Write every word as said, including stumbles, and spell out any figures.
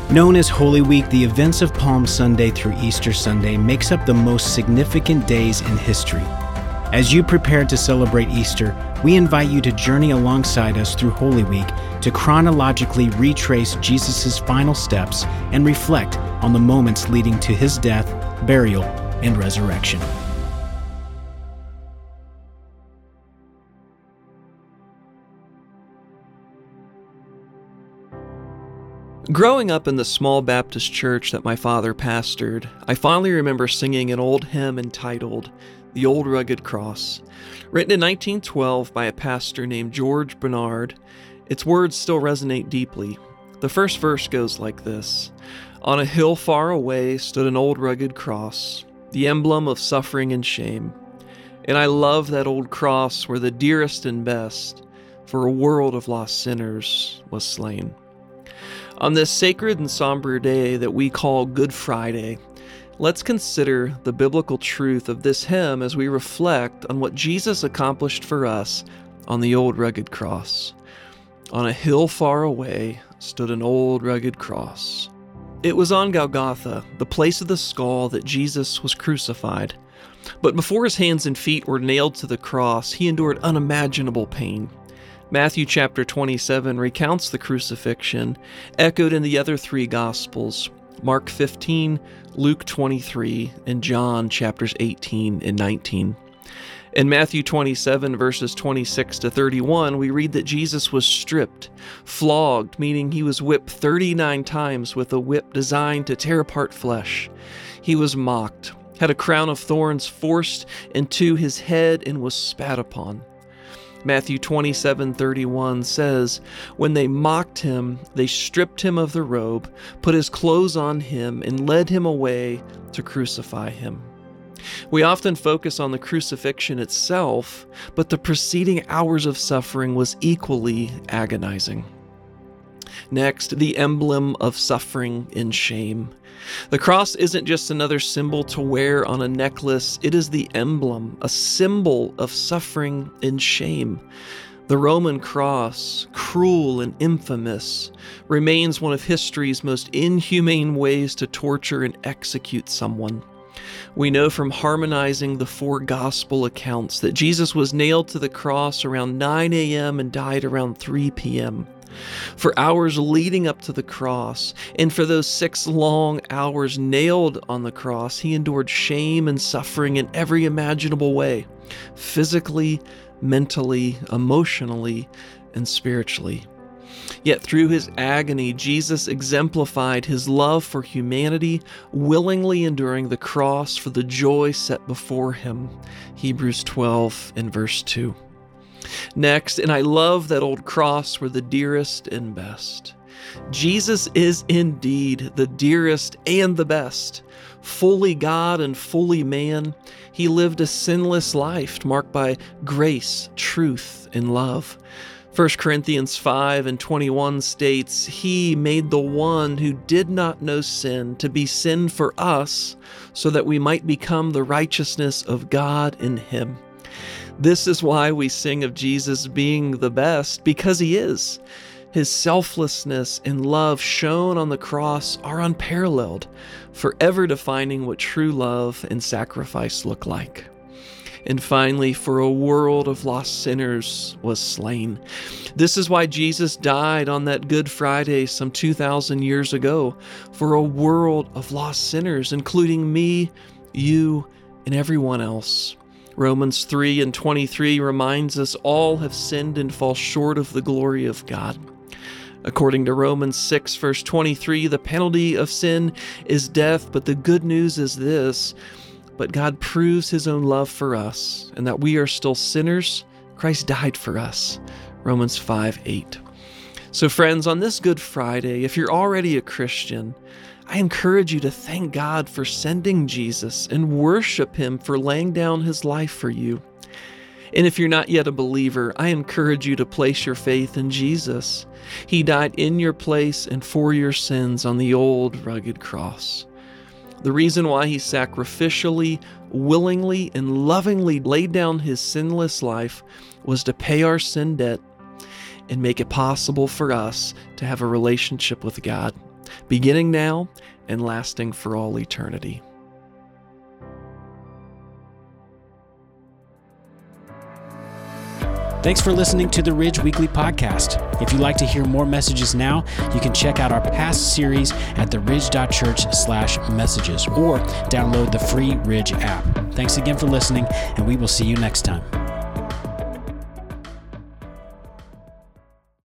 Known as Holy Week, the events of Palm Sunday through Easter Sunday makes up the most significant days in history. As you prepare to celebrate Easter, we invite you to journey alongside us through Holy Week to chronologically retrace Jesus' final steps and reflect on the moments leading to his death, burial, and resurrection. Growing up in the small Baptist church that my father pastored, I fondly remember singing an old hymn entitled, "The Old Rugged Cross." Written in nineteen twelve by a pastor named George Bernard, its words still resonate deeply. The first verse goes like this: "On a hill far away stood an old rugged cross, the emblem of suffering and shame. And I love that old cross where the dearest and best for a world of lost sinners was slain." On this sacred and somber day that we call Good Friday, let's consider the biblical truth of this hymn as we reflect on what Jesus accomplished for us on the old rugged cross. On a hill far away stood an old rugged cross. It was on Golgotha, the place of the skull, that Jesus was crucified. But before his hands and feet were nailed to the cross, he endured unimaginable pain. Matthew chapter twenty-seven recounts the crucifixion, echoed in the other three Gospels, Mark fifteen, Luke twenty-three, and John chapters eighteen and nineteen. In Matthew twenty-seven, verses twenty-six to thirty-one, we read that Jesus was stripped, flogged, meaning he was whipped thirty-nine times with a whip designed to tear apart flesh. He was mocked, had a crown of thorns forced into his head, and was spat upon. Matthew twenty-seven thirty-one says, "When they mocked him, they stripped him of the robe, put his clothes on him, and led him away to crucify him." We often focus on the crucifixion itself, but the preceding hours of suffering was equally agonizing. Next, the emblem of suffering and shame. The cross isn't just another symbol to wear on a necklace, it is the emblem, a symbol of suffering and shame. The Roman cross, cruel and infamous, remains one of history's most inhumane ways to torture and execute someone. We know from harmonizing the four gospel accounts that Jesus was nailed to the cross around nine a.m. and died around three p.m. For hours leading up to the cross, and for those six long hours nailed on the cross, he endured shame and suffering in every imaginable way, physically, mentally, emotionally, and spiritually. Yet through his agony, Jesus exemplified his love for humanity, willingly enduring the cross for the joy set before him. Hebrews twelve and verse two. Next, and I love that old cross where the dearest and best. Jesus is indeed the dearest and the best. Fully God and fully man, he lived a sinless life marked by grace, truth, and love. First Corinthians five and twenty-one states, "He made the one who did not know sin to be sin for us, so that we might become the righteousness of God in him." This is why we sing of Jesus being the best, because he is. His selflessness and love shown on the cross are unparalleled, forever defining what true love and sacrifice look like. And finally, for a world of lost sinners was slain. This is why Jesus died on that Good Friday some two thousand years ago, for a world of lost sinners, including me, you, and everyone else. Romans three and twenty-three reminds us all have sinned and fall short of the glory of God. According to Romans six, verse twenty-three, the penalty of sin is death, but the good news is this: but God proves his own love for us, and that we are still sinners. Christ died for us. Romans five eight. So friends, on this Good Friday, if you're already a Christian, I encourage you to thank God for sending Jesus and worship him for laying down his life for you. And if you're not yet a believer, I encourage you to place your faith in Jesus. He died in your place and for your sins on the old rugged cross. The reason why he sacrificially, willingly, and lovingly laid down his sinless life was to pay our sin debt and make it possible for us to have a relationship with God. beginning now and lasting for all eternity. Thanks for listening to the Ridge Weekly Podcast. If you'd like to hear more messages now, you can check out our past series at theridge.church slash messages or download the free Ridge app. Thanks again for listening, and we will see you next time.